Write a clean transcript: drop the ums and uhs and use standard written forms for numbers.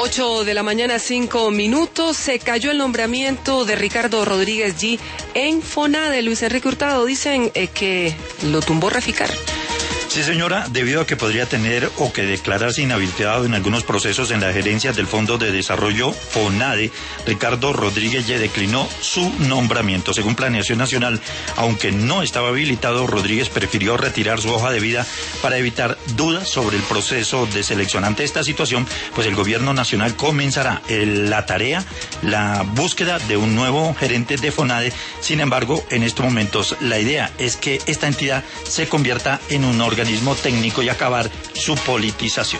8:05 a.m. Se cayó el nombramiento de Ricardo Rodríguez G en FONADE. Luis Enrique Hurtado, dicen que lo tumbó Reficar. Sí, señora, debido a que podría tener o que declararse inhabilitado en algunos procesos en la gerencia del Fondo de Desarrollo FONADE, Ricardo Rodríguez ya declinó su nombramiento. Según Planeación Nacional, aunque no estaba habilitado, Rodríguez prefirió retirar su hoja de vida para evitar dudas sobre el proceso de selección. Ante esta situación, pues el gobierno nacional comenzará la búsqueda de un nuevo gerente de FONADE. Sin embargo, en estos momentos la idea es que esta entidad se convierta en un organismo técnico y acabar su politización.